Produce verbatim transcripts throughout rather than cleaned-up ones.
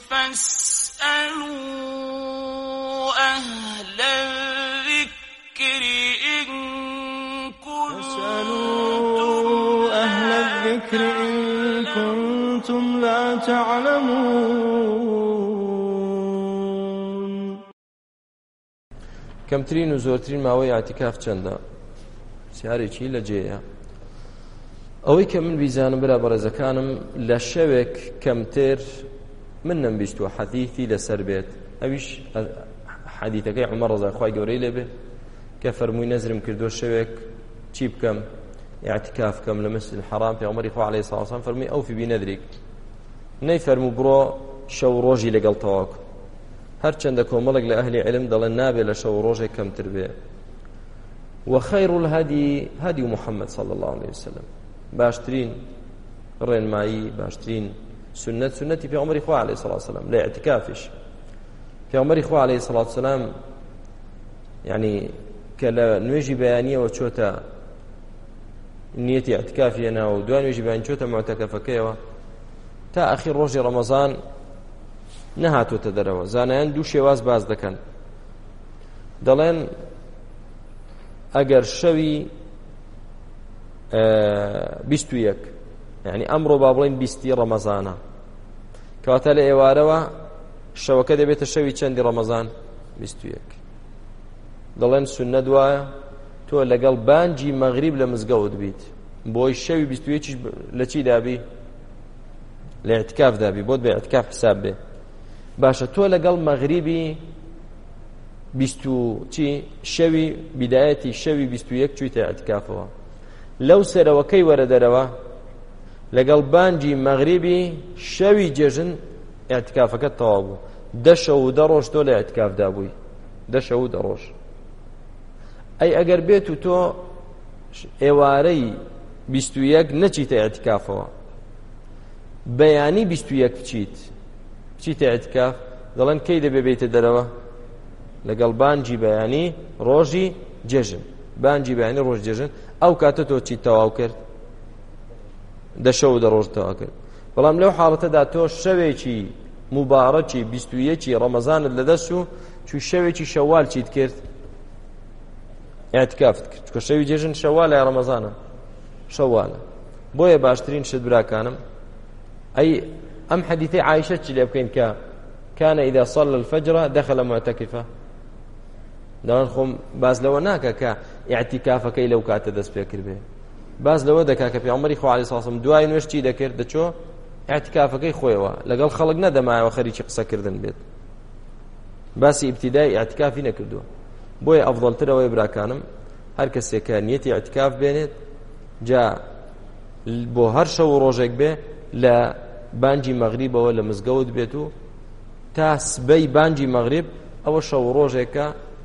فاسألوا أهل الذكر إن فاسألوا أهل الذكر إن كنتم لا تعلمون. کەمترین و زۆرترین ماوەی ئاعتیکاف چەندە؟ سیارێکی لە جێیە. ئەوەی کە من بیزانم برا بەڕێزەکانم لە شەوێک کەمتر من نەمبیستووە حەدیثی لەسەر بێت، ئەویش حەدیثەکەی عومەر ڕەزای خوای گەورەی لێبێ کە فەرمووی نەزرم کردووە شەوێک چی بکەم؟ ئیعتیکاف بکەم لە مسجد الحەرام. پێغەمبەری خوا عەلەیهی سەڵاتو وسەلام فەرمووی ئەوفی بینەدریک، نەیفەرموو بڕۆ شەو ڕۆژی لەگەڵ تەواو کە. هەرچەندە کۆمەڵێک لە ئەهلی عیلم دەڵێن نابێت لە شەو ڕۆژێک کەمتر بێ. وخير الهدي هدي محمد صلى الله عليه وسلم، باشترين ڕێنمایی باشترین سنت سنتی پێغەمبەری خوا عەلەیهی سەڵاتو وسەلام لە ئیعتیکافیش. پێغەمبەری خوا عەلەیهی سەڵاتو وسەلام یعنی کە لە نوێژی بەیانیەوە چۆتە نیەتی ئیعتیکافی هێناوە و دوای نوێژی بەیانی چۆتە معتەکەفەکەیەوە تا ئەخیر ڕۆژی ڕەمەزان نەهاتۆتە دەرەوە. زانایان دوو شێواز باز دەکەن، دەڵێن ئەگەر شەوی بیست و یەک یعنی ئەمڕۆ با بڵێن بیستی ڕەمەزانە کەواتە لە ئێوارەوە شەوەکە دەبێتە شەوی چەندی ڕەمەزان؟ بیست و یەک. دەڵێن سوننە دوایە تۆ لەگەڵ بانگی مەغریب لە مزگەوت بیت بۆی شەوی بیست و یەکیش لە چی دابی؟ لە ئیعتیکاف دابی، بۆت بە ئیعتیکاف حساب بێ. باشە تۆ لەگەڵ مەغریبی بیست و چی شەوی بیدایەتی شەوی بیست و یەک چوویتە ئیعتیکافەوە، لەو سەرەوەکەی وەرە دەرەوە لەگەڵ بانگی مەغریبی شەوی جێژن ئیعتیکافەکەت تەواو بوو. دە شەو و دە ڕۆژ تۆ لە ئیعتیکافدا بووی، دە شەو و دە ڕۆژ. ئەی ئەگەر بێت و تۆ ئێوارەی بیست و یەک نەچیتە ئیعتیکافەوە، بەیانی بیست و یەک بچیت بچیتە ئیعتیکاف، دەڵێن کەی دەبێ بێتە دەرەوە؟ لەگەڵ بانگی بەیانی ڕۆژی جێژن، بانگی بەیانی ڕۆژ جێژن، ئەو کاتە تۆ چی تەواو کرد؟ دە شەو و دە ڕۆژ تەواو کرد. بەڵام لەو حاڵەتەدا تۆ شەوێکی مبارەکی بیست و یەکی ڕەمەزانت لەدەست و چوو شەوێکی شەوال چیت کرد؟ ئیعتیکافت کرد. چکە شەوی جێژن شەوالە یا ڕەمەزانە؟ شەوالە. بۆیە باشترین شت براکانم ئەی ئەم حەدیثەی عایشە چی لێ بکەین کە كان إذا صلى الفجر دخل معتكفا. دەڵێن خۆم باز لەوە ناکە کە ئیعتیکافەکەی لەو کاتە دەست پێ کرد بێ، باز لەوە دەکا کە پێغەمبەری خوا عەلەیهی سەڵاتو وسەلام دوای نوێژ چی دەکرد؟ دەچۆ ئیعتیکافەکەی خۆیەوە، لەگەڵ خەڵک نەدەمایەوە خەریکی قسەکردن بێت، باسی ئیبتیدای ئیعتیکافی نەکردووە. بۆیە ئەفضەلتر ئەوەیە براکانم هەر کەسێک کە نیەتی ئیعتیکاف بێنێت جا بۆ هەر شەو و ڕۆژێک بێ لە بانگی مەغریبەوە لە مزگەوت بێت و تا سبەی بانگی مەغریب ئەوە شەو و ڕۆژێکە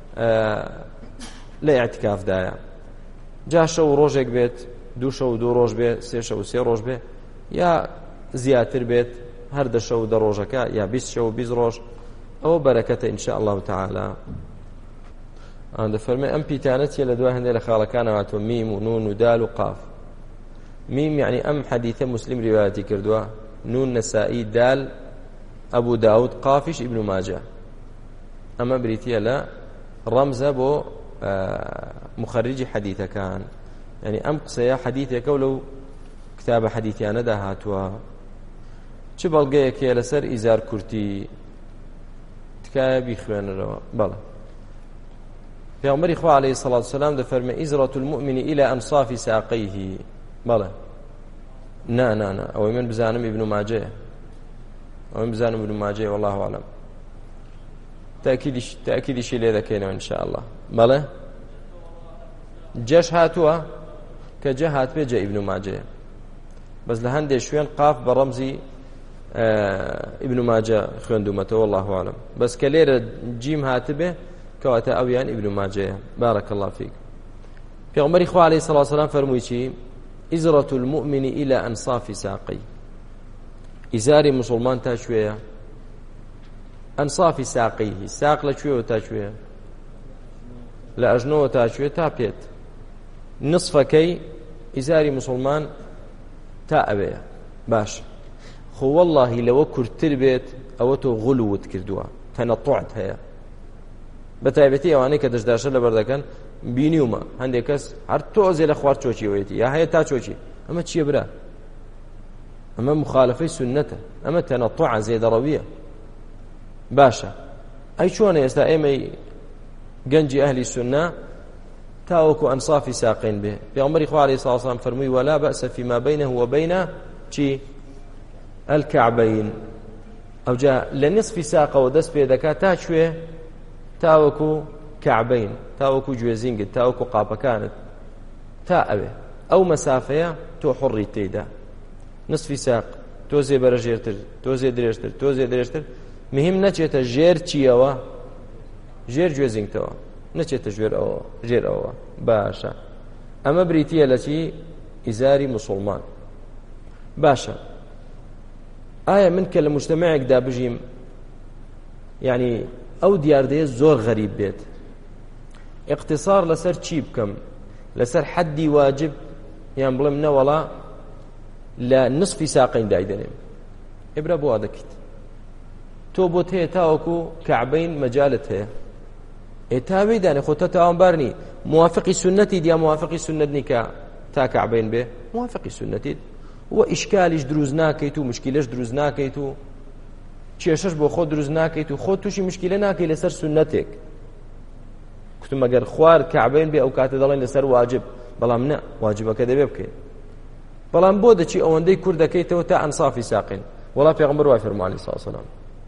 لە ئیعتیکافدایە. جا شەو و ڕۆژێک بێت، دوو شەو و دوو ڕۆژ بێ، سێ شەو و سێ ڕۆژ بێ، یا زیاتر بێت هەر دە شەو و دە ڕۆژەکە، یا بیست شەو و بیست ڕۆژ، ئەوە بەرەکەتە ئینشاء الله تعالی. ئەوەندە فەرمێ ئەم پیتانە چیە لە دوای هەندێک لە خاڵەکانەوە هاتووە میم و نون و دال و قاف. میم یعنی ئەم حەدیثە موسلیم ریوایەتی کردووە، نون نەسائی، دال ئەبوو داود، قافیش ئیبن ماجە. ئەمە بریتیە لە ڕەمزە بۆ مخەرجی حەدیثەکان، یعنی ئەم قسەیە حەدیثێکە و لەو کتابە حەدیثیانەدا هاتووە. چ بەڵگەیەکێ لەسەر ئیزار کورتی تکایە بیخوێنەرەوە. بەڵێ پێغەمبەری خوا عەلەیهی سەڵاتو وسەلام دەفەرمێ ئیزرەة المؤمن إلى أنصاف ساقيه. بەڵێ نا نا نا ئەوەی من بزانم ئیبن ماجەیە، ئەوەی بزانم ئیبن ماجەیە، والله أعلم. تأكيدش تأكيدش لێ دەکەینەوە إن شاء الله. بەڵێ جەش هاتووە کە جە هات بێ جە ئیبن ماجەیە، بەس لە هەندێک شوێن قاف بە ڕەمزی ئیبن ماجە خوێندومەتەوە، والله أعلم. بەس کە لێرە جیم هاتبێ کەواتە ئەویان ئیبن ماجەیە. بارك الله فيك. پێغەمبەری خوا عەلەیهی سەڵاتو وسەلام فەرمووی چی؟ ئیزرەة المؤمن إلى أنصاف ساقی. ئیزاری مسلمان تا کوێیە؟ ئەنصافی ساقیه. ساق لەکوێوە تا کوێیە؟ لە ئەژنۆوە تا کوێ؟ تا پێت. نصفەکەی ئیزاری مسلمان تا ئەوەیە. باش خۆ وەڵڵاهی لەوە کورتتر بێت ئەوە تۆ غولوت کردووە تەنەطوعت هەیە بە تایبەتی ئەوانەی کە دەشداشە لەبەر دەکەن بینیومە هەندێک کەس هەر تۆزێ لە خوارد چۆچیەوەیەتی یا هەیە تا چۆچی ئەمە چییە برا ئەمە مخالفەی سنەتە ئەمە تەنەطوعە زێدەڕەویە باشە ئەی چۆنە ئێستا ئێمەی گەنجی ئەهلی سنە تاوەکو ئەنصافی ساقین بێ پێغەمبەری خوا عەلەیهی سەڵاتو وەسەلام فەرمووی وەلا بەئسە فیما بەینەه وبەین چی الکەعبەین ئەوجا لە نصفی ساقەوە دەست پێ دەکات تا کوێ تاوەکو کەعبەین تاوەکو گوێزینگت تاوەکو قاپەکانت تا ئەوێ ئەو مەسافەیە تۆ حوڕی تێیدا نصفی ساق تۆزێ بەرەژێرتر تۆزێ درێژتر تۆزێ درێژتر مهم نەچێتە ژێر چیەوە ژێر گوێزینگتەوە نەچێتە ژێر ئەوە ژێر ئەوە باشە ئەمە بریتیە لە چی ئیزاری موسڵمان باشە ئایا من کە لە مجتەمەعێکدا بژیم یعنی ئەو دیاردەیە زۆر غەریب بێت اقتصار لەسەر چی بکەم لەسەر حەدی واجب یان بڵێم نەوەڵا لە نصفی ساقین دایدەنێم ئێبرا بۆ وا دەکەیت تۆ بۆت هەیە تاوەکو کەعبەین مەجالت هەیە ئێتاوی دانێ خۆتە تاوانبارنی موافقی سنەتی دیا موافقی سنەت نیکە تا کەعبەین بێ موافقی سنەتیت و ئیشکالیش دروست ناکەیت و مشکلەش دروست ناکەیت و کێشەش بۆ خۆ دروست ناکەیت و خۆ تووشی مشکلە ناکەی لەسەر سنەتێک کوتم ئەگەر خوار کەعبەین بێ ئەو کاتە دەڵێن لەسەر واجب بەڵام نە واجبەکە دەبێ بکەیت بەڵام بۆ دەچی ئەوەندەی کوور دەکەیتەوە تا ئەنصافی ساقین وەڵا پێغەمبەر وای فەرمووی عەلەیهی سەڵاتو وەسەلام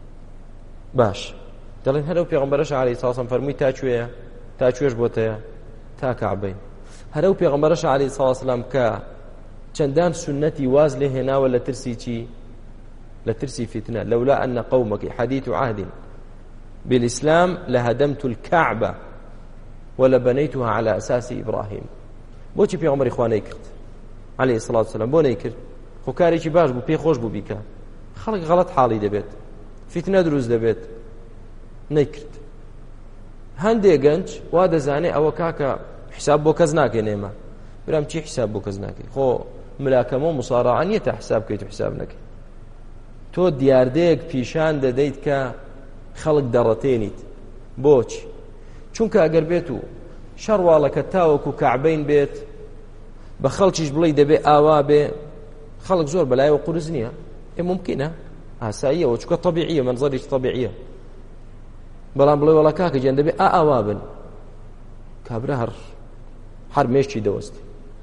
باش دەڵێن هەرەو پێغەمبەرەش عەلەیهی سەڵاتو وەسەلام فەرمووی تا کوێیە تا کوێش بۆتەیە تا کەعبەین هەرەو پێغەمبەرەش عەلەیهی سەڵاتو وەسەلام کە چەندان سنەتی واز لێ هێناوە لە ترسی چی لە ترسی فتنە لولا أن قومك حديث عهد بالإسلام لهدمت الكعبة ولبنيتها على أساس إبراهيم بۆچی پێغەمبەری خوا نەیکرد عەلەیهی سەڵاتو وەسەلام بۆ نەیکرد خۆ کارێکی باش بوو پێی خۆش بوو بیکە خەڵک غەڵەت حاڵی دەبێت فتنە دروست دەبێت نەیکرد هەندێک گەنج وا دەزانێ ئەوە کاکە حساب بۆ کەس ناکەین ئێمە برام چی حساب بۆ کەس ناکەی خۆ ملاکەمە و مصارعە نییە تا حساب بکەیت و حساب نەکەی تۆ دیاردەیەک پیشان دەدەیت کە خەڵک دەڕەتێنیت بۆچی چونکە ئەگەر بێت و شەڕواڵەکە تاوەکو کەعبەین بێت بە خەڵکیش بڵێ دەبێ ئاوا بێ خەڵک زۆر بەلایەوە قورس نییە ئێ ممکنە ئاساییەوە چونکە طەبیعیە مەنزەرێکی طەبیعیە بەڵام بڵێ وەڵا کاکە گیان دەبێ ئا ئاوا بن کابرا هەر هەر مێشتی دەوەستی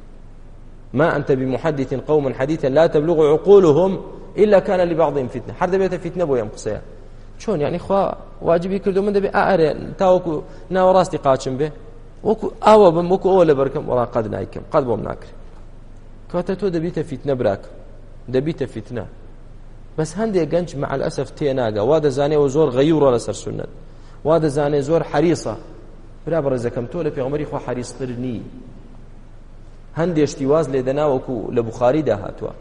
ما أنت بمحدث قوما حديثا لا تبلغ عقولهم إلا كان لبعضهم فتنة هەر دەبێتە فتنە بۆ ئەم قسەیە چۆن یعنی خوا واجبی کردو من دەبێ ئارێ تاوەکو ناوەڕاستی قاچم بێ وەکو ئاوە بم وەکو ئەوە لە بەرکەم وەڵا قەت نایکەم قەت بۆم ناکرێت کاتە تۆ دەبیتە فتنە براک دەبیتە فتنە بەس هەندێک گەنج مع الأسف تێناگە وا دەزانێەوە زۆر غەیوڕە لەسەر سنەت وا دەزانێ زۆر حەریصە برا بەڕێزەکەم تۆ لە پێغەمبەری خوا حەریصتر نی هەندێشتی واز لێ دەناوەکو لە بوخاریدا هاتووە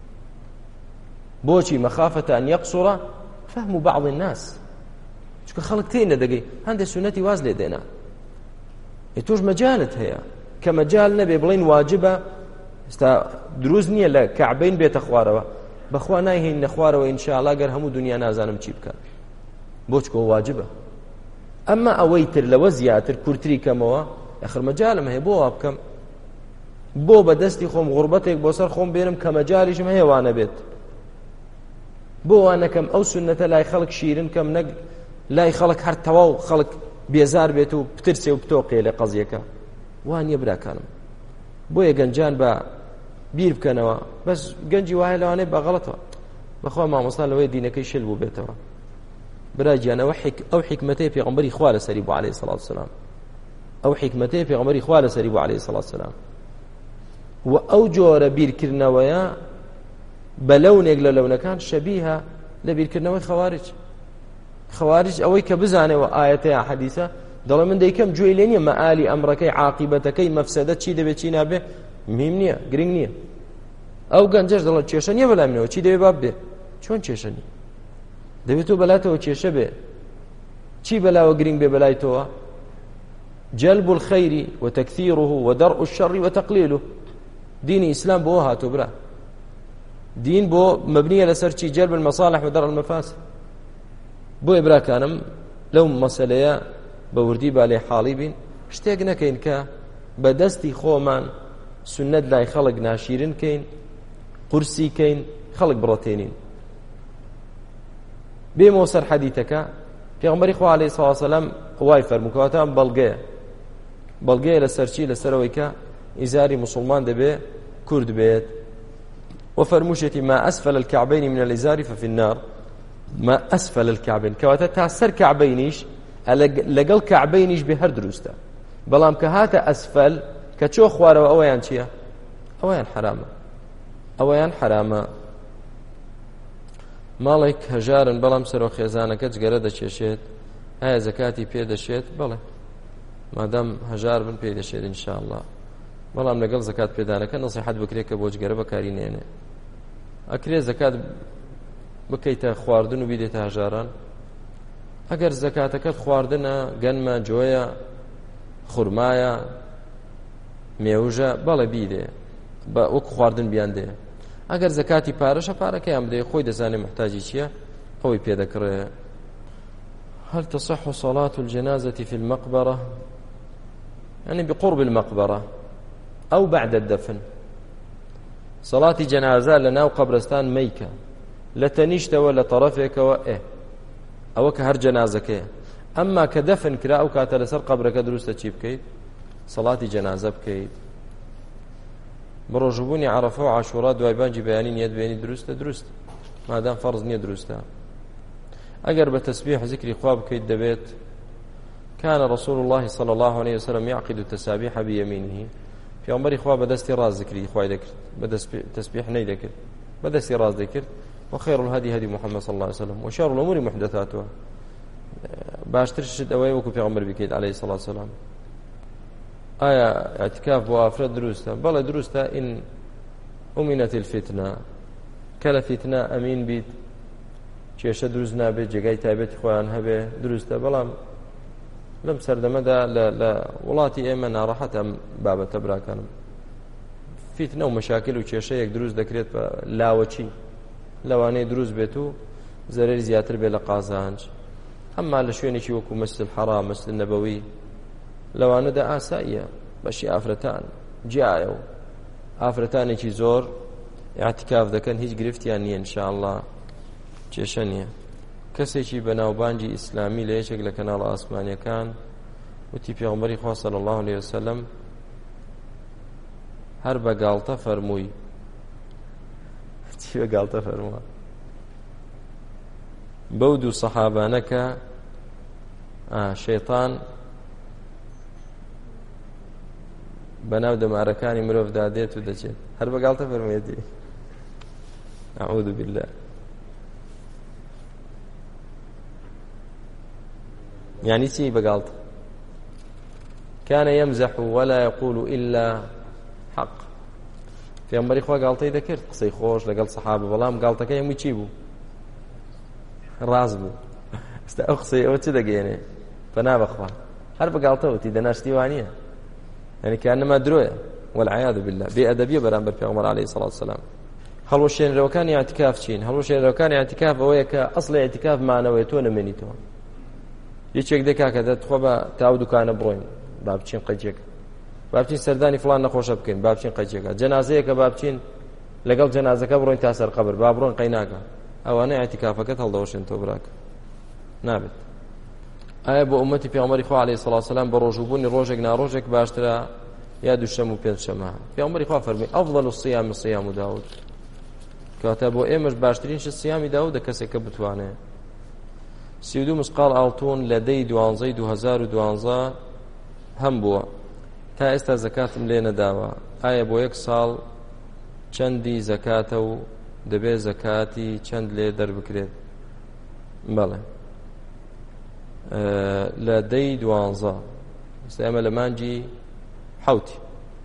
بۆچی مەخافەتە ئەن یەقسوڕە فەهم بعض الناس چونکە خەڵک تێنە دەگەی هەندێک سنەتی واز لێ دێنا تۆش مەجالت هەیە کە مەجال نەبێ بڵێن واجبە ئێستا دروست نییە لە کەعبەین بێتە خوارەوە بەخوا نایهێن نەخوارەوە ئینشاءڵڵا گەر هەموو دنیا نازانم چی بکات بۆچکە واجبە ئەمما ئەوەی تر لەوە زیاتر کورتری کەمەوە ئەخر مەجالم هەیە بۆ وا بکەم بۆ بەدەستی خۆم غوربەتێک بۆ سەر خۆم بێنم کە مەجالیشم هەیە وانە بێت بۆ وانەکەم ئەو سنەتە لای خەڵک شیرن کەم نەک لای خەڵک هەر تەواو خەڵک بێزار بێت و پترسێ و پتۆقێ لە قەزیەکە وانییە براکانم بۆیە گەنجان بە بیر بکەنەوە بەس گەنجی وایە لەوانەیە بە غەڵەتەوە بەخوا مامۆستا لەوەی دینەکەی شل بوو بێتەوە براجیان ئەو حکمەتەی پێغەمبەری خوا لەسەری بوو عەلەیهی سەڵاتو وەسەلام ئەو حکمەتەی پێغەمبەری خوا لەسەری بوو عەلەیهی سەڵاتو وەسەلام و ئەو جۆرە بیرکردنەوەیە بە لەونێک لە لەونەکان شەبیهە لە بیرکردنەوەی خەوارج خەوارج ئەوەی کە بزانێەوە ئایەتەیە حەدیثە دەڵێ من دەیکەم گوێی لێ نییە مەئالی ئەمڕەکەی عاقیبەتەکەی مەفسەدە چی دەبێت چی نابێ مهم نییە گرنگ نییە ئەو گەنجەش دەڵێت کێشە نییە بەلای منەوە چی دەبێ باب بێ چۆن کێشە نییە دەبێت تۆ بەلاتەوە کێشە بێ چی بەلاوە گرنگ بێ بەلای تۆوە جلب الخير وتكثيره ودرء الشر وتقليله دين إسلام بو هاتو برا دين بو مبنية لسر جلب المصالح ودرء المفاسد بۆ ئێبراکانم لەو مەسەلەیە بە وردی با لێ حاڵی بین شتێک نەکەین کە بە دەستی خۆمان سنەت لای خەڵک ناشیرن کەین قورسی کەین خەڵک بڕەتێنین بێمەوە سەر حەدیثەکە پێغەمبەری خوا عەلەیهی سەڵاتو وەسەلام وای فەرموو کەواتە بەڵگەیە بەڵگەیە لەسەرچی لەسەرەوەی کە ئیزاری موسڵمان دەبێ کورد بێت وفرموشتي ما أسفل الكعبين من الإزار ففي النار ما أسفل الكعبين كواتا تاسر كعبينيش لقل كعبينيش بهر دروستا بلام كهاتا أسفل كتشو خوارا وأويان چيا أويان حرامة أويان حرامة مالك هجارن بلام سرو خيزانك جگره دشيشت هاي زكاتي پي دشيت بله مادام هجار بن پي دشيت إن شاء الله بەڵام لەگەڵ زەکات پێدانەکە نەسیحەت بکرێت کە بۆ جگەرە بەکاری نێنێ ئەکرێ زەکات بکەیتە خواردن و بیدێتە هەژاران ئەگەر زەکاتەکەت خواردنە گەنمە جۆیە خورمایە مێوژە بەڵێ بیدێ بە وەک خواردن بیان دێ ئەگەر زەکاتی پارەشە پارەکەیان بدەیە خۆی دەزانێ محتاجی چییە ئەوەی پێدەکڕێ هل تصح صلاة الجنازة في المقبرة يعني بقرب المقبرة أو بعد الدفن صلاة جنازة لنا وقبرستان ميكة لتنيشت ولا طرفك وإيه أو كهر جنازك أما كدفن كلا أو كاتل سر قبرك دروسة شي بكيت صلاة جنازة بكيت بروجبوني عرفوا عاشوراء دوائبان بيانين يد بياني دروسة دروسة ما دام فرض نية دروسة أقر بتسبيح ذكر خواب كيت دبيت كان رسول الله صلى الله عليه وسلم يعقد التسابيح بيمينه في عمر إخوة بدستي راز ذكري إخوة ذكر بدس تسبيح ني ذكر بدستي راز ذكر وخير الهدي هدي محمد صلى الله عليه وسلم وشر الأمور محدثاتها باشتر شد أوي وكو في عمر بكيت عليه الصلاة والسلام آية اعتكاف وافرد دروستا بلا دروستا إن أمنت الفتنة كلا فتنة أمين بيت چێشە دروست نابێت جێگای تایبەتی خۆیان هەبێ دروستە بەڵام لەم سەردەمەدا لە وڵاتی ئێمە ناڕەحەت ئەم بابەتە براکانم فیتنە و مەشاکل و کێشەیەک دروست دەکرێت بە لاوەچی لەوانەیە دروست بێت و زەرەری زیاتر بێت لە قازانج ئەمما لە شوێنێکی وەکو مەسجد الحەرام مەسجد النەبەوی لەوانەدا ئاساییە بەشی ئافرەتان جیایە و ئافرەتانێکی زۆر ئاعتیکاف دەکەن هیچ گرفتیان نییە ئینشاءالله کێشە نییە کەسێکی بەناوبانجی ئیسلامی لە یەکێک لە کەناڵە ئاسمانیەکان وتی پێغەمبەری خوا صلی الله علیه وسلم هەر بە گاڵتە فەرمووی چی بە گاڵتە فەرمووە بەو دوو سەحابانە کە شەیطان بەناو دەمارەکانی مرۆڤدا دێت و دەچێت هەر بە گاڵتە فەرموویەتی أعوذ بالله يعني سي بقالت كان يمزح ولا يقول إلا حق في أمر إخوة قالت ذكرت قصي خوش لقال صحابة بلام قالت كي يمي تشيبو رازبو استأخصي أو تدقيني فناب أخوة هرب قالت وتي دناش ديوانية يعني كأنما دروية والعياذ بالله بأدبية برامبر في عمر عليه الصلاة والسلام هل وشين لو كان اعتكاف شين هل وشين لو كان اعتكاف ويك أصل اعتكاف معنويتون منيتون یەکێک دێکا کە دەتخوا بە تاو دوکانە بڕۆین با بچین قەیچێک با بچین سەردانی فڵان نەخۆشە بکەین با بچین قەیچێکە جەنازەیەکە با بچین لەگەڵ جەنازەکە بڕۆین تا سەر قەبر با بڕۆین قەیناکە ئەوانەی ئاعتیکافەکەت هەڵدەوەشێن تۆ براکە نابێت ئایا بۆ ئومەتی پێغەمبەری خوا عەلەیهی سەڵاتو وسەلام بە ڕۆژوبوونی ڕۆژێک ناڕۆژێک باشترە یا دووشەم و پێنجشەمە پێغەمبەری خوا فەرمووی ئەفضەل الصیام صیام داود کەواتە بۆ ئێمەش باشترین شت سیامی داودە کەسێک کە بتوانێت سی و دوو مسقال ئاڵتون لە دەی دوانزەی دوو هەزار و دوانزە هەم بووە تا ئێستا زەکاتم لێ نەداوە ئایا بۆ یەک ساڵ چەندی زەکاتە و دەبێت زەکاتی چەند لێ دەربکرێت بەڵێ لە دەی دوانزە ئێستا ئێمە لە مانجی حەوتی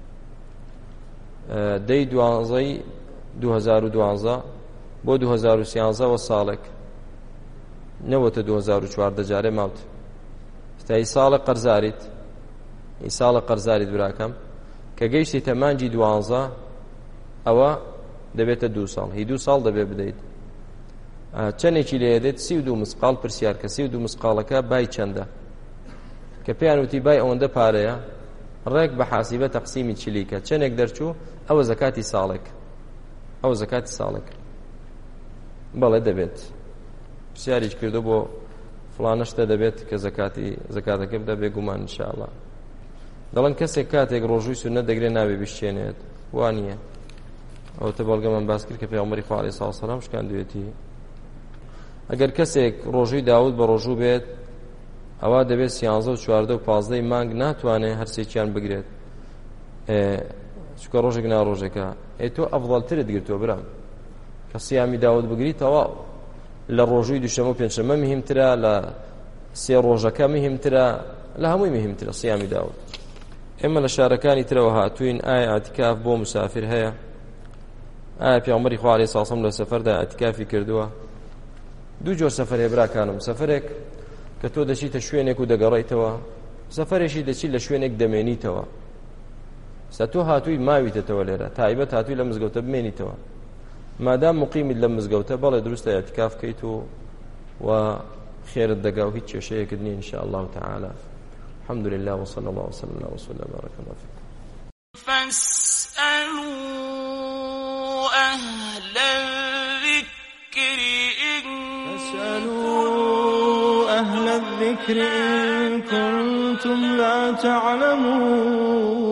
دەی دوانزەی دوو هەزار و دوانزە بۆ دوو هەزار و سیانزەوە ساڵێک نەوەتە دوو هەزار و چواردە جارێ ماوت ستا ئی ساڵە قەرزاریت ئی ساڵە قەرزاریت براکەم کە گەیشتی تەمانجی دوانزە ئەوە دەبێتە دوو ساڵ هی دوو ساڵ دەبێ بدەیت چەندێکی لێ دێت سی و دوو مسقال پرسیار کە سی و دوو مسقالەکە بای چەندە کە پێیان وتی بای ئەوەندە پارەیە ڕێک بە حاسیبە تەقسیمی چلیکە چەندێک دەرچوو ئەوە زەکاتی ساڵێک ئەوە زەکاتی ساڵێک بەڵێ دەبێت پرسیاریش کردو بۆ فڵانە شتە دەبێت کە زەکاتی زەکاتەکە بدە بێگومان ئینشاءالله دەڵێن کەسێک کاتێک ڕۆژووی سونەت دەگرێت نابێ بشتێنێت وانە ئەوتە بەڵگەمان باس کرد کە پێغەمبەری خوا عەلەیهی سەڵاتو وسەلام شکاندوێتی ئەگەر کەسێک ڕۆژووی داود بە ڕۆژوو بێت ئەوە دەبێت سیانزە و چواردە و پازدەی مانگ ناتوانێت هەرسێکیان بگرێت چکە ڕۆژێک نا ڕۆژێکە ئەی تۆ ئەفضەلترت گرتووە برام کە سیامی داود بگریتەوە لە ڕۆژووی دووشەمە و پێنجشەمە مهمترە لە سێ ڕۆژەکە مهمترە لە هەمووی مهمترە سیامی داود ئێمە لە شارەکانی ترەوە هاتوین ئایا ئەتیکاف بۆ مسافر هەیە ئایا پێغەمبەری خوا عەلەیهی سەڵاتو وسەلام لە سەفەردا ئەتیکافی کردووە دوو جۆر سەفەر هەیە براکانم سەفەرێک کە تۆ دەچیتە شوێنێک و دەگەڕێیتەوە سەفەرێکی دەچیت لە شوێنێک دەمێنیتەوە سە تۆ هاتووی ماویتەوە لێرە تایبەت هاتووی لە مزگەوتە بمێنیتەوە مادام مقیمیت لە مزگەوتە بەڵێ دروستە ئەتیکاف بکەیت و و خێرت دەگا و هیچ کێشەیەکت نییە ئینشاء الله تعالى الحمد لله وصلى الله وسلم على رسول الله بارك الله فيكم فاسألوا أهل الذكر إن فاسألوا أهل الذكر إن كنتم لا تعلمون